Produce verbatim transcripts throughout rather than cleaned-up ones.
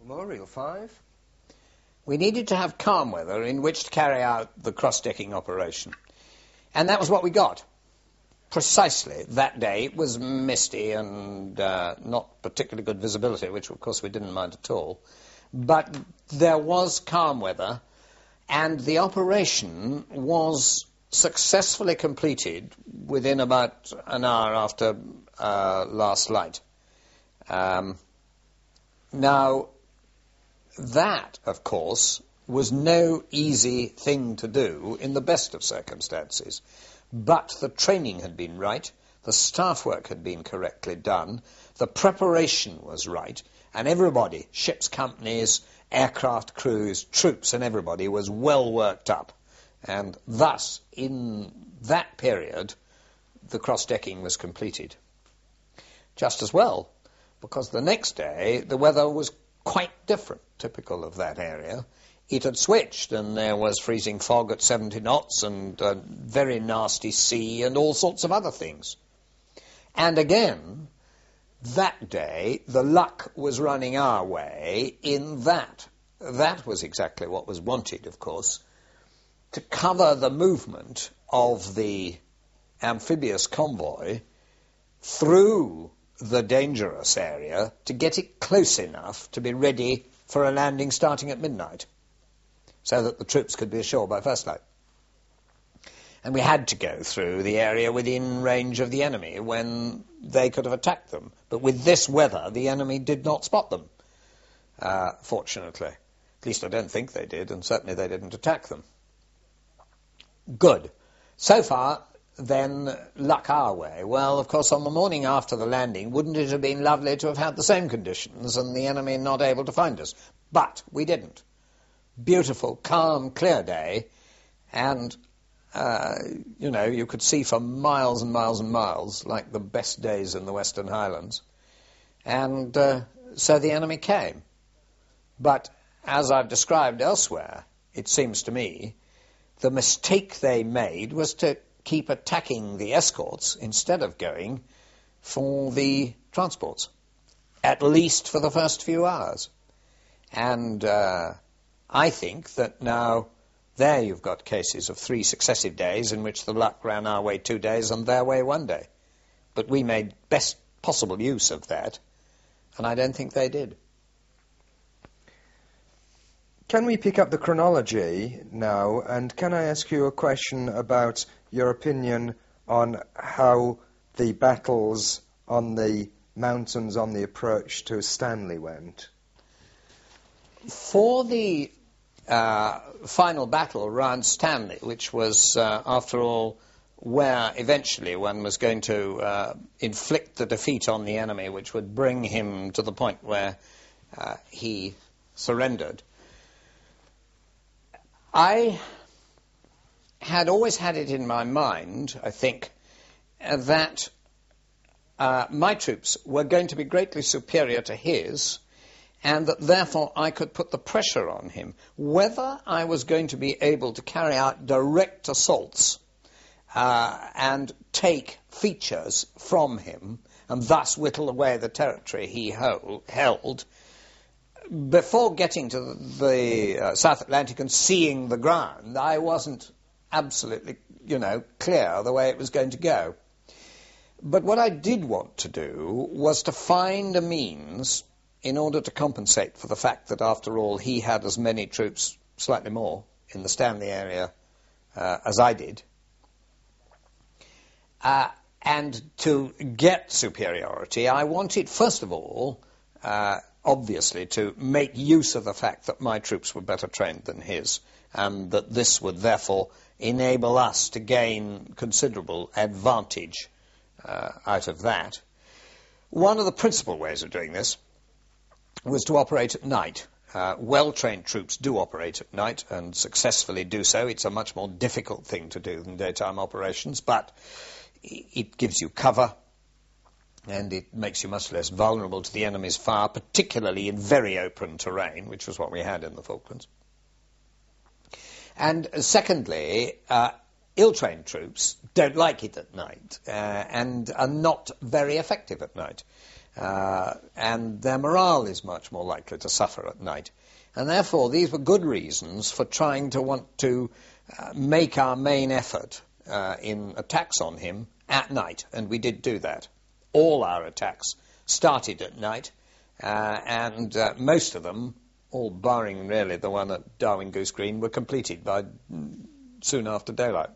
Reel five. We needed to have calm weather in which to carry out the cross-decking operation. And that was what we got. Precisely that day. It was misty and uh, not particularly good visibility, which of course we didn't mind at all. But there was calm weather, and the operation was successfully completed within about an hour after uh, last light. Um, now, that, of course, was no easy thing to do in the best of circumstances. But the training had been right, the staff work had been correctly done, the preparation was right, and everybody, ships companies, aircraft crews, troops and everybody was well worked up. And thus, in that period, the cross-decking was completed. Just as well, because the next day the weather was quite different, typical of that area. It had switched, and there was freezing fog at seventy knots and a very nasty sea and all sorts of other things. And again, that day, the luck was running our way in that. That was exactly what was wanted, of course, to cover the movement of the amphibious convoy through the dangerous area to get it close enough to be ready for a landing starting at midnight, so that the troops could be ashore by first light. And we had to go through the area within range of the enemy when they could have attacked them. But with this weather, the enemy did not spot them, uh, fortunately. At least I don't think they did, and certainly they didn't attack them. Good. So far, then, luck our way. Well, of course, on the morning after the landing, wouldn't it have been lovely to have had the same conditions and the enemy not able to find us? But we didn't. Beautiful, calm, clear day, and, uh, you know, you could see for miles and miles and miles, like the best days in the Western Highlands. And uh, so the enemy came. But, as I've described elsewhere, it seems to me, the mistake they made was to keep attacking the escorts instead of going for the transports, at least for the first few hours. And uh, I think that now there you've got cases of three successive days in which the luck ran our way two days and their way one day. But we made best possible use of that, and I don't think they did. Can we pick up the chronology now, and can I ask you a question about your opinion on how the battles on the mountains on the approach to Stanley went? For the uh, final battle round Stanley, which was, uh, after all, where eventually one was going to uh, inflict the defeat on the enemy, which would bring him to the point where uh, he surrendered, I had always had it in my mind, I think, uh, that uh, my troops were going to be greatly superior to his, and that therefore I could put the pressure on him. Whether I was going to be able to carry out direct assaults uh, and take features from him, and thus whittle away the territory he hold, held, before getting to the uh, South Atlantic and seeing the ground, I wasn't absolutely, you know, clear the way it was going to go. But what I did want to do was to find a means in order to compensate for the fact that, after all, he had as many troops, slightly more, in the Stanley area uh, as I did. Uh, and to get superiority, I wanted, first of all, uh, obviously, to make use of the fact that my troops were better trained than his, and that this would therefore enable us to gain considerable advantage uh, out of that. One of the principal ways of doing this was to operate at night. Uh, well-trained troops do operate at night, and successfully do so. It's a much more difficult thing to do than daytime operations, but it gives you cover, and it makes you much less vulnerable to the enemy's fire, particularly in very open terrain, which was what we had in the Falklands. And uh, secondly, uh, ill-trained troops don't like it at night uh, and are not very effective at night. uh, and their morale is much more likely to suffer at night. And therefore, these were good reasons for trying to want to uh, make our main effort uh, in attacks on him at night, and we did do that. All our attacks started at night, uh, and uh, most of them, all barring really the one at Darwin Goose Green, were completed by mm, soon after daylight.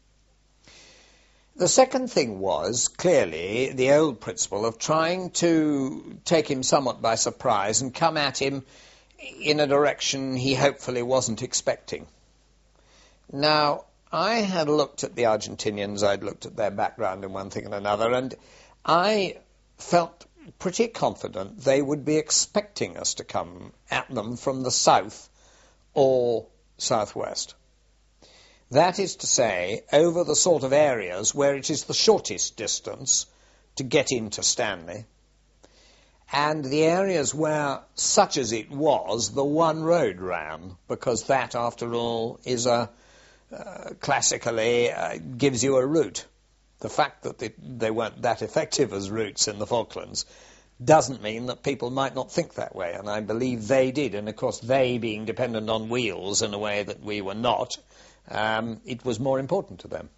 The second thing was, clearly, the old principle of trying to take him somewhat by surprise and come at him in a direction he hopefully wasn't expecting. Now, I had looked at the Argentinians, I'd looked at their background and one thing and another, and I felt pretty confident they would be expecting us to come at them from the south or southwest. That is to say, over the sort of areas where it is the shortest distance to get into Stanley, and the areas where, such as it was, the one road ran, because that, after all, is a, uh, classically, uh, gives you a route. The fact that they, they weren't that effective as routes in the Falklands doesn't mean that people might not think that way, and I believe they did, and of course they being dependent on wheels in a way that we were not, um, it was more important to them.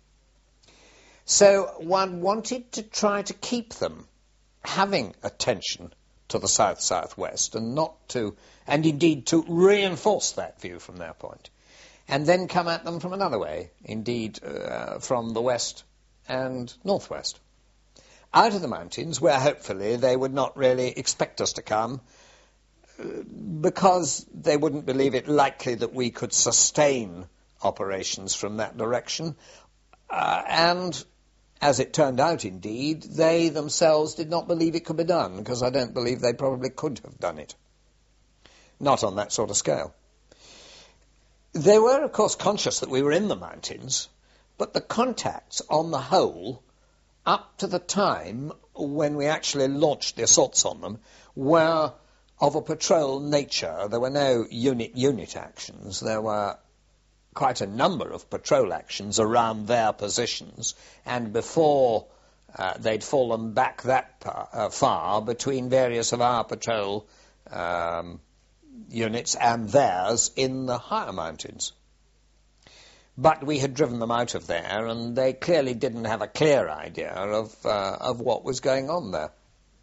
So one wanted to try to keep them having attention to the south-southwest, and not to, and indeed to reinforce that view from their point, and then come at them from another way, indeed uh, from the west and northwest, out of the mountains, where hopefully they would not really expect us to come, uh, because they wouldn't believe it likely that we could sustain operations from that direction, uh, and as it turned out, indeed, they themselves did not believe it could be done, because I don't believe they probably could have done it. Not on that sort of scale. They were, of course, conscious that we were in the mountains, but the contacts, on the whole, up to the time when we actually launched the assaults on them, were of a patrol nature. There were no unit-unit actions. There were quite a number of patrol actions around their positions, and before uh, they'd fallen back that par, uh, far between various of our patrol um, units and theirs in the higher mountains. But we had driven them out of there, and they clearly didn't have a clear idea of, uh, of what was going on there.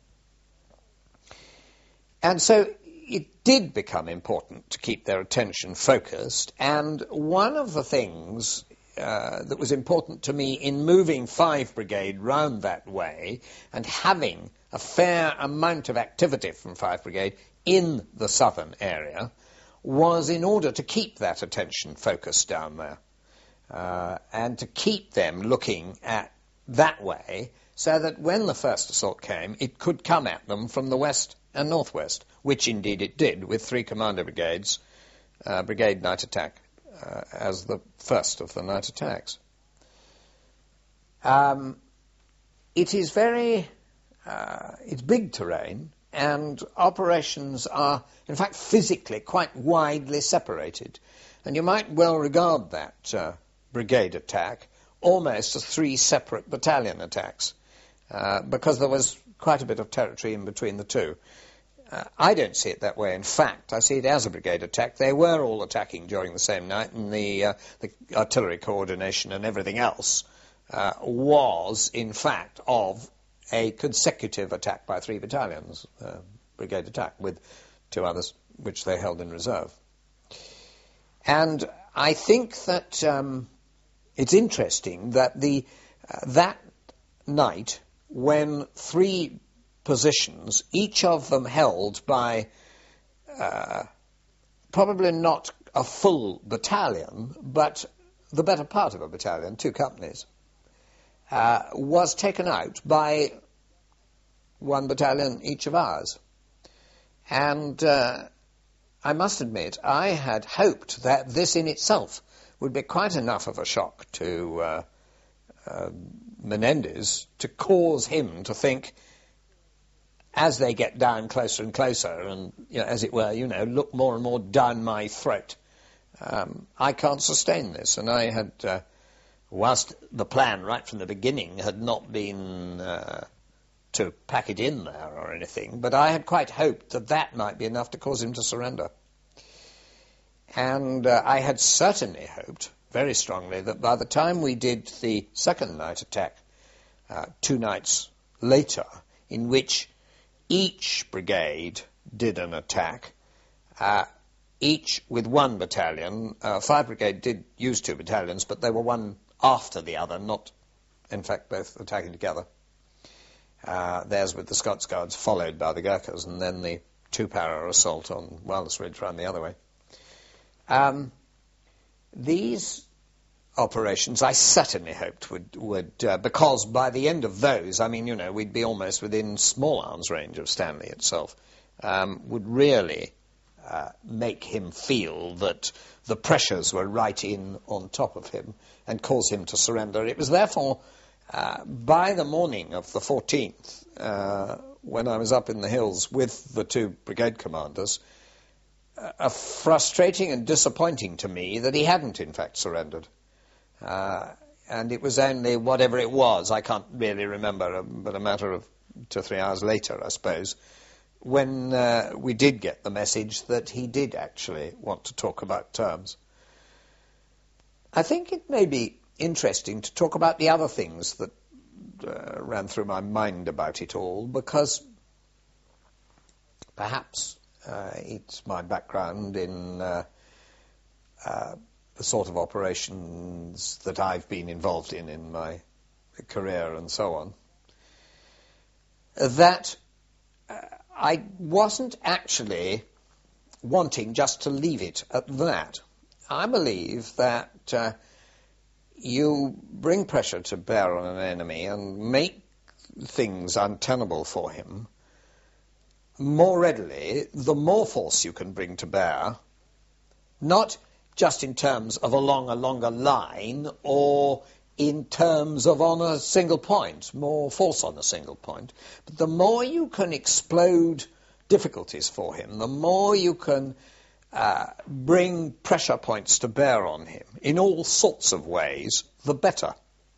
And so it did become important to keep their attention focused, and one of the things uh, that was important to me in moving five Brigade round that way and having a fair amount of activity from five Brigade in the southern area was in order to keep that attention focused down there, uh, and to keep them looking at that way, so that when the first assault came, it could come at them from the west and northwest, which indeed it did, with three commander brigades, uh, brigade night attack uh, as the first of the night attacks. Um, it is very, uh, it's big terrain, and operations are, in fact, physically quite widely separated. And you might well regard that uh, brigade attack almost as three separate battalion attacks, uh, because there was quite a bit of territory in between the two. Uh, I don't see it that way. In fact, I see it as a brigade attack. They were all attacking during the same night, and the, uh, the artillery coordination and everything else uh, was, in fact, of a consecutive attack by three battalions, uh, brigade attack, with two others which they held in reserve. And I think that um, it's interesting that the uh, that night, when three positions, each of them held by uh, probably not a full battalion, but the better part of a battalion, two companies, uh, was taken out by one battalion each of ours. And uh, I must admit, I had hoped that this in itself would be quite enough of a shock to uh, uh, Menendez to cause him to think, as they get down closer and closer, and, you know, as it were, you know, look more and more down my throat, um, I can't sustain this. And I had, uh, whilst the plan right from the beginning had not been uh, to pack it in there or anything, but I had quite hoped that that might be enough to cause him to surrender. And uh, I had certainly hoped, very strongly, that by the time we did the second night attack, uh, two nights later, in which each brigade did an attack, uh, each with one battalion. Uh, Fire Brigade did use two battalions, but they were one after the other, not, in fact, both attacking together. Uh, theirs with the Scots Guards, followed by the Gurkhas, and then the two-para assault on Wireless Ridge ran the other way. Um, these operations I certainly hoped would, would uh, because by the end of those, I mean, you know, we'd be almost within small arms range of Stanley itself, um, would really uh, make him feel that the pressures were right in on top of him and cause him to surrender. It was therefore, uh, by the morning of the fourteenth, uh, when I was up in the hills with the two brigade commanders, uh, frustrating and disappointing to me that he hadn't in fact surrendered. Uh, and it was only whatever it was, I can't really remember, but a matter of two or three hours later, I suppose, when uh, we did get the message that he did actually want to talk about terms. I think it may be interesting to talk about the other things that uh, ran through my mind about it all, because perhaps uh, it's my background in uh, uh, the sort of operations that I've been involved in in my career and so on, that uh, I wasn't actually wanting just to leave it at that. I believe that uh, you bring pressure to bear on an enemy and make things untenable for him more readily the more force you can bring to bear, not just in terms of along a longer line or in terms of on a single point, more force on a single point. But the more you can explode difficulties for him, the more you can uh, bring pressure points to bear on him in all sorts of ways, the better.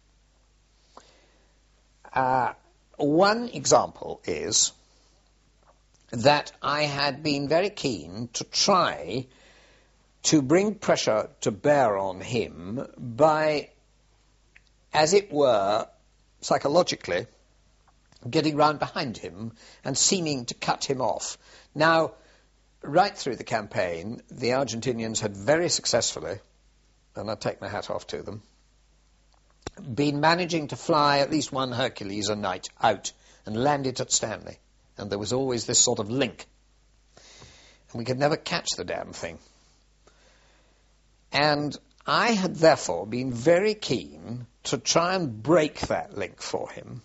Uh, one example is that I had been very keen to try to bring pressure to bear on him by, as it were, psychologically, getting round behind him and seeming to cut him off. Now, right through the campaign, the Argentinians had very successfully, and I take my hat off to them, been managing to fly at least one Hercules a night out and land it at Stanley. And there was always this sort of link. And we could never catch the damn thing. And I had therefore been very keen to try and break that link for him.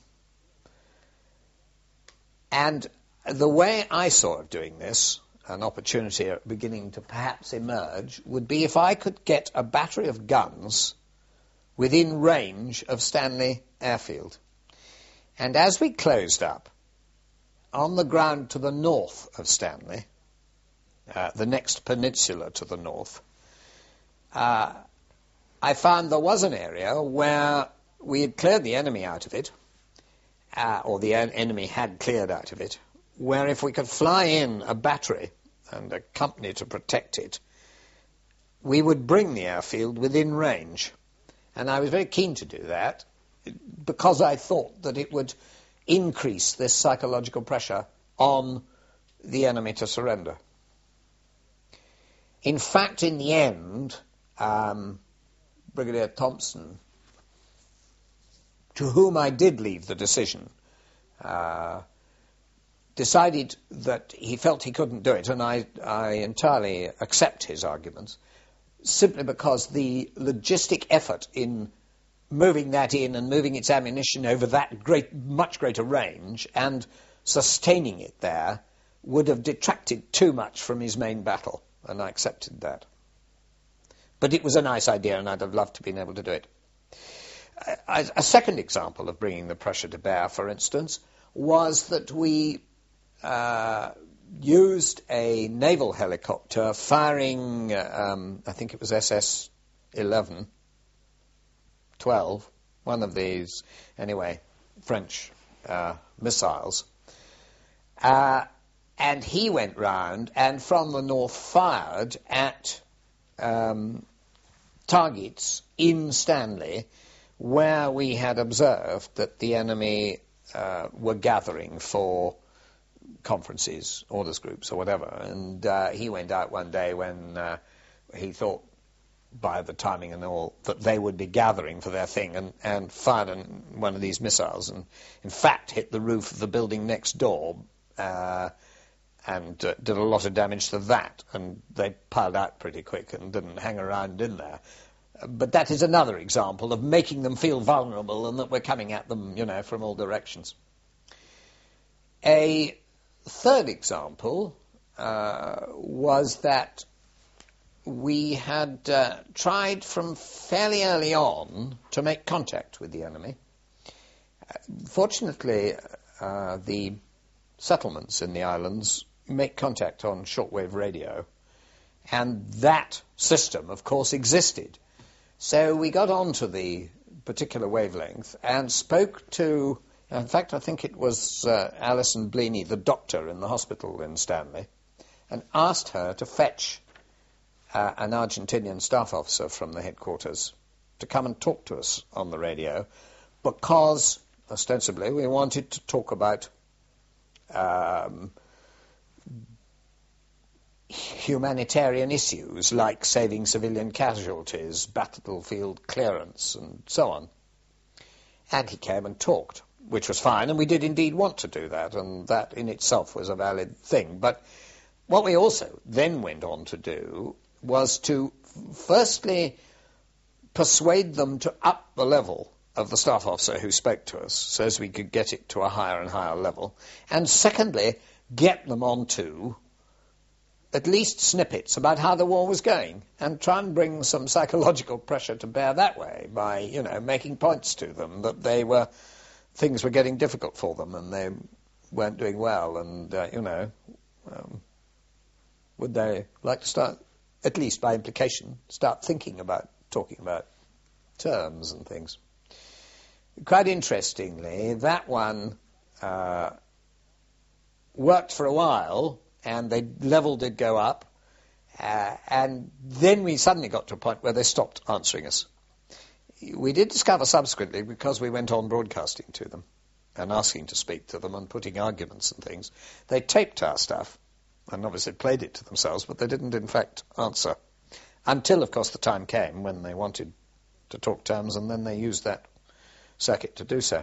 And the way I saw of doing this, an opportunity beginning to perhaps emerge, would be if I could get a battery of guns within range of Stanley Airfield. And as we closed up, on the ground to the north of Stanley, uh, the next peninsula to the north, uh, I found there was an area where we had cleared the enemy out of it, uh, or the en- enemy had cleared out of it, where if we could fly in a battery and a company to protect it, we would bring the airfield within range. And I was very keen to do that because I thought that it would increase this psychological pressure on the enemy to surrender. In fact, in the end, um, Brigadier Thompson, to whom I did leave the decision, uh, decided that he felt he couldn't do it, and I, I entirely accept his arguments, simply because the logistic effort in moving that in and moving its ammunition over that great, much greater range and sustaining it there would have detracted too much from his main battle, and I accepted that. But it was a nice idea, and I'd have loved to have been able to do it. A, a second example of bringing the pressure to bear, for instance, was that we uh, used a naval helicopter firing, um, I think it was S S eleven, twelve, one of these, anyway, French uh, missiles. Uh, and he went round and from the north fired at um, targets in Stanley where we had observed that the enemy uh, were gathering for conferences, orders groups or whatever. And uh, he went out one day when uh, he thought, by the timing and all, that they would be gathering for their thing, and, and fired an, one of these missiles, and in fact hit the roof of the building next door, uh, and uh, did a lot of damage to that, and they piled out pretty quick and didn't hang around in there. But that is another example of making them feel vulnerable and that we're coming at them, you know, from all directions. A third example uh, was that we had uh, tried from fairly early on to make contact with the enemy. Uh, fortunately, uh, the settlements in the islands make contact on shortwave radio, and that system, of course, existed. So we got onto the particular wavelength and spoke to, in fact, I think it was uh, Alison Bleaney, the doctor in the hospital in Stanley, and asked her to fetch Uh, an Argentinian staff officer from the headquarters to come and talk to us on the radio, because, ostensibly, we wanted to talk about um, humanitarian issues like saving civilian casualties, battlefield clearance, and so on. And he came and talked, which was fine, and we did indeed want to do that, and that in itself was a valid thing. But what we also then went on to do was to firstly persuade them to up the level of the staff officer who spoke to us so as we could get it to a higher and higher level, and secondly get them onto at least snippets about how the war was going and try and bring some psychological pressure to bear that way by, you know, making points to them that they were, things were getting difficult for them and they weren't doing well, and, uh, you know, um, would they like to start, at least by implication, start thinking about talking about terms and things. Quite interestingly, that one uh, worked for a while, and the level did go up, uh, and then we suddenly got to a point where they stopped answering us. We did discover subsequently, because we went on broadcasting to them and asking to speak to them and putting arguments and things, they taped our stuff and obviously played it to themselves, but they didn't in fact answer. Until, of course, the time came when they wanted to talk terms, and then they used that circuit to do so.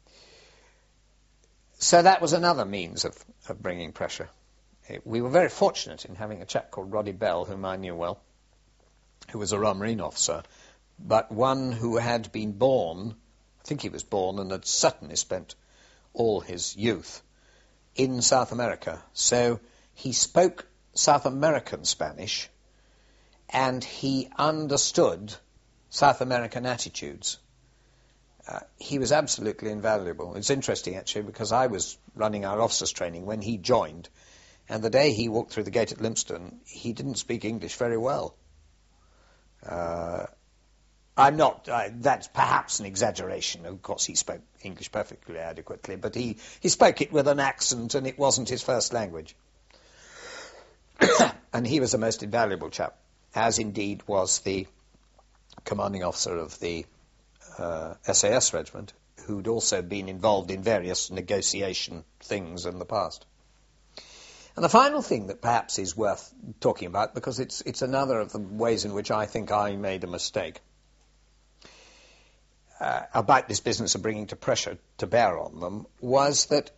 So that was another means of, of bringing pressure. We were very fortunate in having a chap called Roddy Bell, whom I knew well, who was a Royal Marine officer, but one who had been born, I think he was born, and had certainly spent all his youth in South America. So he spoke South American Spanish, and he understood South American attitudes. Uh, he was absolutely invaluable. It's interesting, actually, because I was running our officers' training when he joined, and the day he walked through the gate at Lympstone, he didn't speak English very well. Uh, I'm not, uh, that's perhaps an exaggeration. Of course, he spoke English perfectly adequately, but he, he spoke it with an accent, and it wasn't his first language. And he was a most invaluable chap, as indeed was the commanding officer of the uh, S A S regiment, who'd also been involved in various negotiation things in the past. And the final thing that perhaps is worth talking about, because it's it's another of the ways in which I think I made a mistake uh, about this business of bringing to pressure to bear on them, was that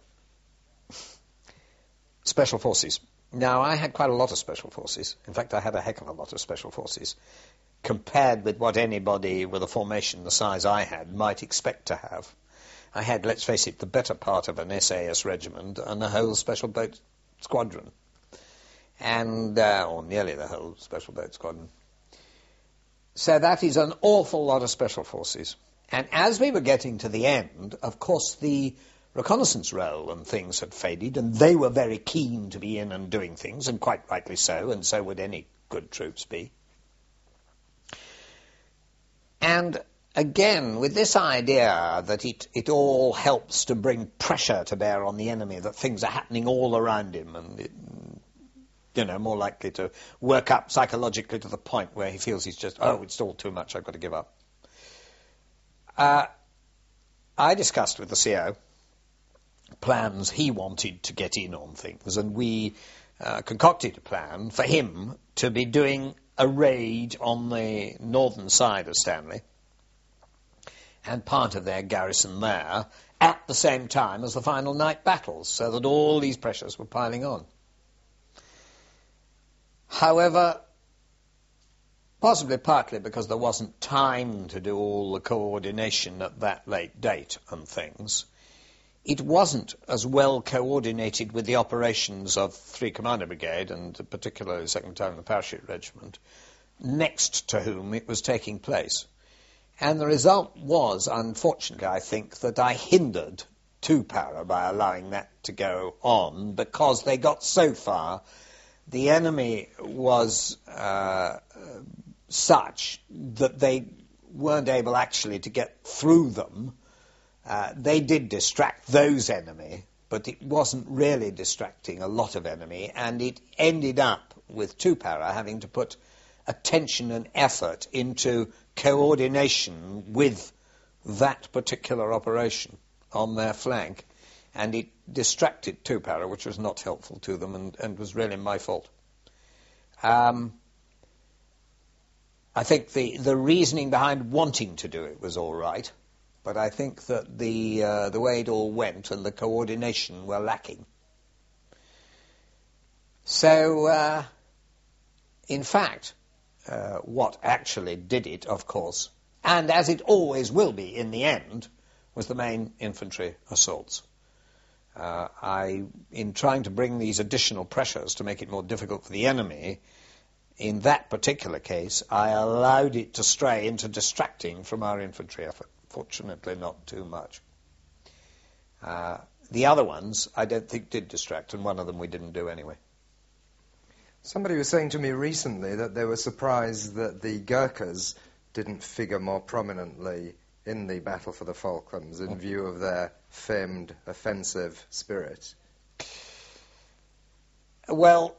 special forces. Now, I had quite a lot of special forces. In fact, I had a heck of a lot of special forces, compared with what anybody with a formation the size I had might expect to have. I had, let's face it, the better part of an S A S regiment and a whole special boat squadron, and uh, or nearly the whole special boat squadron. So that is an awful lot of special forces. And as we were getting to the end, of course, the reconnaissance role and things had faded, and they were very keen to be in and doing things, and quite rightly so, and so would any good troops be. And again, with this idea that it, it all helps to bring pressure to bear on the enemy, that things are happening all around him, and, it, you know, more likely to work up psychologically to the point where he feels he's just, oh, it's all too much, I've got to give up. Uh, I discussed with the C O plans he wanted to get in on things, and we uh, concocted a plan for him to be doing a raid on the northern side of Stanley and part of their garrison there at the same time as the final night battles, so that all these pressures were piling on. However, possibly partly because there wasn't time to do all the coordination at that late date and things, it wasn't as well coordinated with the operations of three Commander Brigade, and particularly second Battalion Parachute Regiment, next to whom it was taking place. And the result was, unfortunately, I think, that I hindered two Para by allowing that to go on, because they got so far, the enemy was uh, such that they weren't able actually to get through them. Uh, they did distract those enemy, but it wasn't really distracting a lot of enemy, and it ended up with two Para having to put attention and effort into coordination with that particular operation on their flank, and it distracted two Para, which was not helpful to them, and, and was really my fault. Um, I think the, the reasoning behind wanting to do it was all right, but I think that the uh, the way it all went and the coordination were lacking. So, uh, in fact, uh, what actually did it, of course, and as it always will be in the end, was the main infantry assaults. Uh, I, in trying to bring these additional pressures to make it more difficult for the enemy, in that particular case, I allowed it to stray into distracting from our infantry effort. Fortunately, not too much. Uh, the other ones, I don't think, did distract, and one of them we didn't do anyway. Somebody was saying to me recently that they were surprised that the Gurkhas didn't figure more prominently in the battle for the Falklands in view of their famed offensive spirit. Well,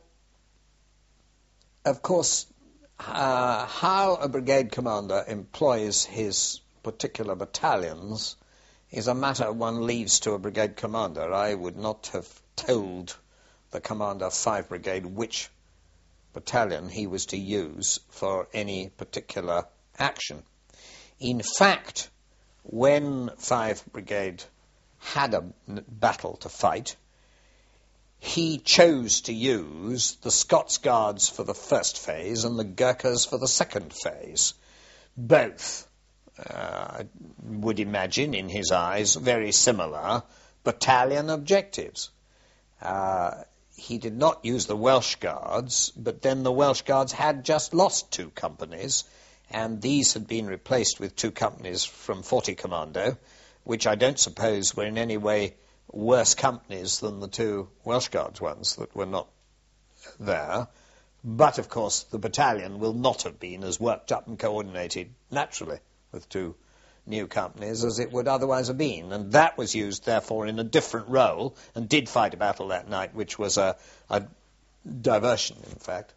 of course, uh, how a brigade commander employs his particular battalions is a matter one leaves to a brigade commander. I would not have told the commander of five Brigade which battalion he was to use for any particular action. In fact, when five Brigade had a battle to fight, he chose to use the Scots Guards for the first phase and the Gurkhas for the second phase. Both, uh, I would imagine, in his eyes, very similar battalion objectives. Uh, he did not use the Welsh Guards, but then the Welsh Guards had just lost two companies, and these had been replaced with two companies from forty Commando, which I don't suppose were in any way worse companies than the two Welsh Guards ones that were not there. But, of course, the battalion will not have been as worked up and coordinated naturally with two new companies as it would otherwise have been. And that was used, therefore, in a different role, and did fight a battle that night, which was a, a diversion, in fact.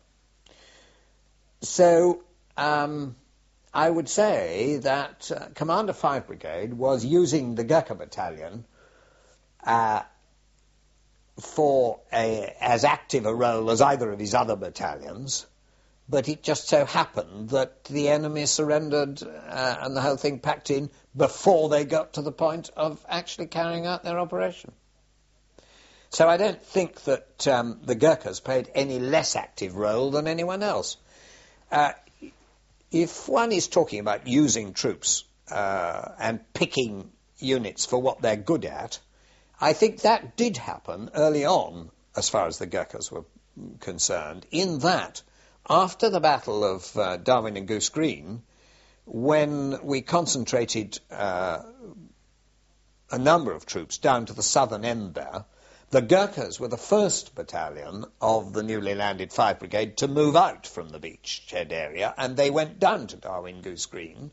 So, um, I would say that uh, Commander five Brigade was using the Gurkha Battalion uh, for a, as active a role as either of his other battalions, but it just so happened that the enemy surrendered uh, and the whole thing packed in before they got to the point of actually carrying out their operation. So I don't think that um, the Gurkhas played any less active role than anyone else. Uh, if one is talking about using troops uh, and picking units for what they're good at, I think that did happen early on, as far as the Gurkhas were concerned, in that after the Battle of uh, Darwin and Goose Green, when we concentrated uh, a number of troops down to the southern end there, the Gurkhas were the first battalion of the newly landed five Brigade to move out from the beachhead area, and they went down to Darwin Goose Green,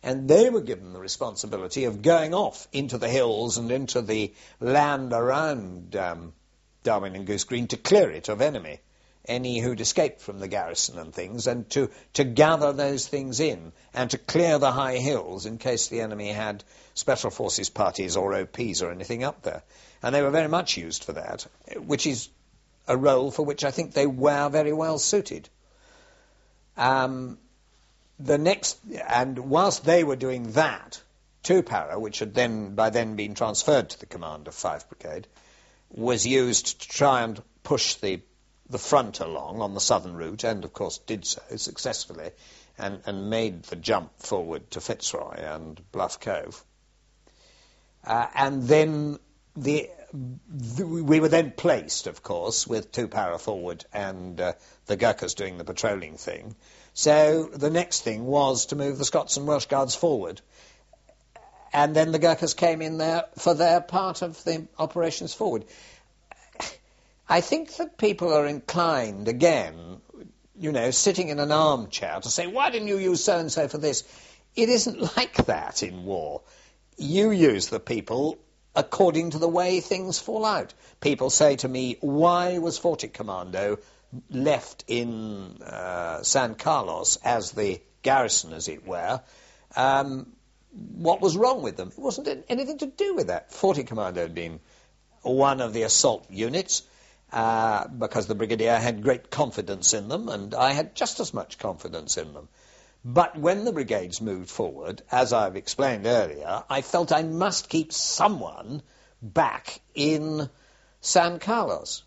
And they were given the responsibility of going off into the hills and into the land around um, Darwin and Goose Green to clear it of enemy, any who'd escaped from the garrison and things, and to, to gather those things in and to clear the high hills in case the enemy had special forces parties or O Ps or anything up there. And they were very much used for that, which is a role for which I think they were very well suited. Um, the next, and whilst they were doing that, two para, which had then by then been transferred to the command of five Brigade, was used to try and push the the front along on the southern route, and of course did so successfully, and, and made the jump forward to Fitzroy and Bluff Cove. Uh, and then the, the we were then placed, of course, with two para forward and uh, the Gurkhas doing the patrolling thing. So the next thing was to move the Scots and Welsh Guards forward. And then the Gurkhas came in there for their part of the operations forward. I think that people are inclined, again, you know, sitting in an armchair to say, why didn't you use so-and-so for this? It isn't like that in war. You use the people according to the way things fall out. People say to me, why was forty Commando left in uh, San Carlos as the garrison, as it were? Um, what was wrong with them? It wasn't anything to do with that. forty Commando had been one of the assault units, Uh, because the brigadier had great confidence in them, and I had just as much confidence in them. But when the brigades moved forward, as I've explained earlier, I felt I must keep someone back in San Carlos.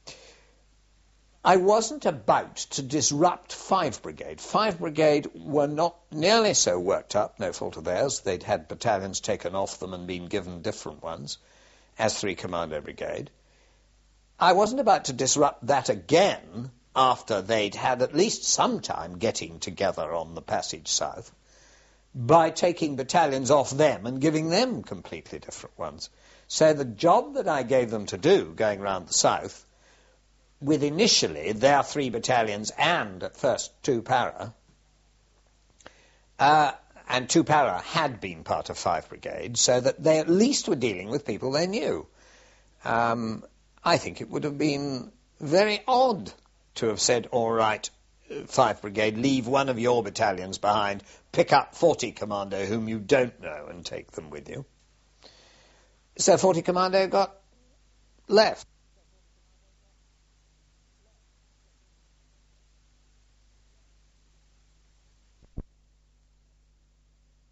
I wasn't about to disrupt five Brigade. five Brigade were not nearly so worked up, no fault of theirs. They'd had battalions taken off them and been given different ones, as three Commando Brigade. I wasn't about to disrupt that again after they'd had at least some time getting together on the passage south by taking battalions off them and giving them completely different ones. So the job that I gave them to do going round the south, with initially their three battalions and at first two para, uh, and two para had been part of five Brigade, so that they at least were dealing with people they knew. Um... I think it would have been very odd to have said, all right, five Brigade, leave one of your battalions behind, pick up forty Commando whom you don't know and take them with you. So forty Commando got left.